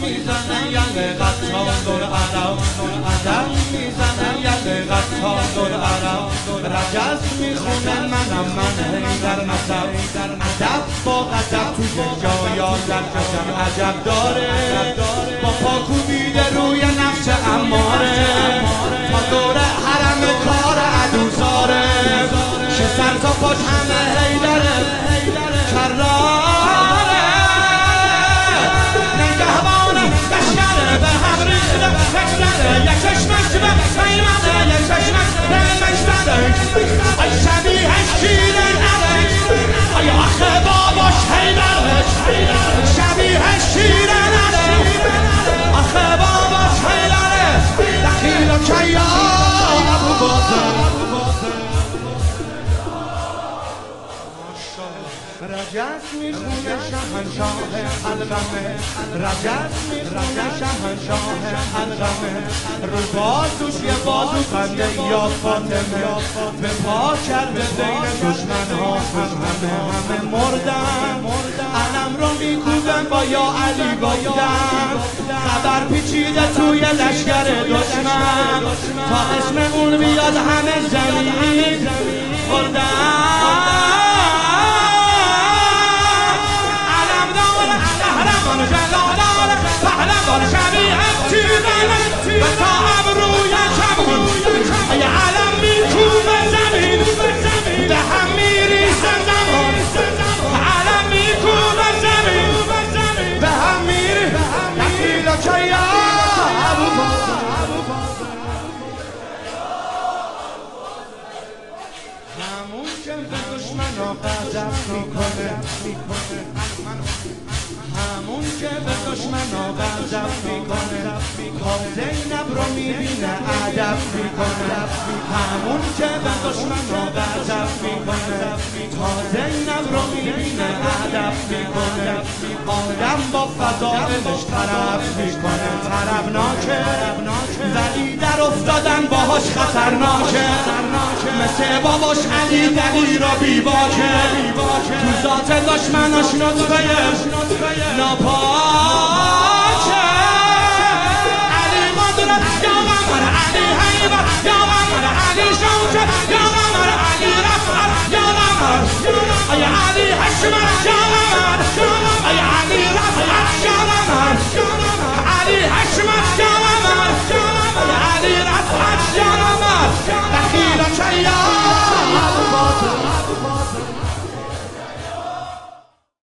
میزنه یله قطار دور عرب عدم میزنه یله قطار دور عرب رجز میخونه منم من در مذهب ادب با ادب توی جایا در عجب داره با پاکو بیده روی نفس اماره تا دور حرم کار عدوزاره شه سر تا پاش همه هیدره کراره نگهبانه بشکره به هم ریخته بکسره یک چشمش به پیمانه یک چشمش به مکسره ای شبیه شیره نره ای آخه باباش هیدرش شبیه شیره نره آخه باباش هیدره دخیل و کیا ابو بازه رجز میخونه شهنشاه الغمه رجز میخونه شهنشاه الغمه رو بازوش یه بازو خنده یا فاطمه به پا کرده بین دشمن ها همه مردن علم رو میکوبن با یا علی گفتن خبر پیچیده توی لشکر دشمن تا اسم اون بیاد همه زمین خوردن پهلوان شبیه تیرانه و تا ابروی کمون ای علم میکوبه زمین به هم میریزه زمان علم میکوبه زمین به هم میریزه دخیل و کیا ابو بازه همون که به دشمنا غضب میکنه همون که به دشمنا غضب میکنه تا زینب رو میبینه ادب میکنه همون که به دشمنا غضب میکنه تا زینب رو میبینه ادب میکنه آدم با فضائلش طرب میکنه طربناکه ولی در افتادن باهاش خطرناکه مثل باباش علی دلی را بیباکه تو ذات دشمناش نطفه ناپاکه علی قدرت یا قمر علی حیبت یا قمر علی شوکت یا قمر علی رفعت یا قمر ای علی حشمت یا